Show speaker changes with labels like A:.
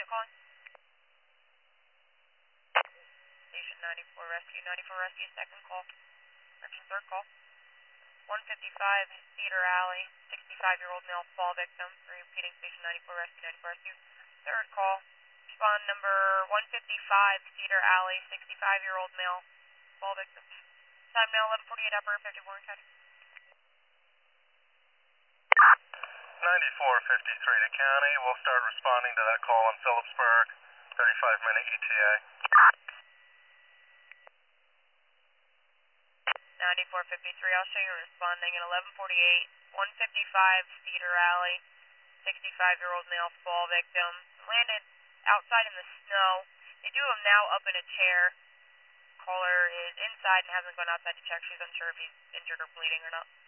A: calling? Station 94 Rescue, 94 Rescue, second call. Correction, third call. 155 Cedar Alley, 65-year-old male fall victim. Repeating Station 94 Rescue, 94 Rescue. Third call. Respond number 155 Cedar Alley, 65-year-old male fall victim. Time now 11:48 operator 50 Warren County.
B: 9453 to County. We'll start responding to that call in Phillipsburg. 35-minute ETA.
A: 9453, I'll show you responding at 11:48. 155 Cedar Alley, 65-year-old male fall victim. Landed outside in the snow. They do have him now up in a chair. Caller is inside and hasn't gone outside to check. She's unsure if he's injured or bleeding or not.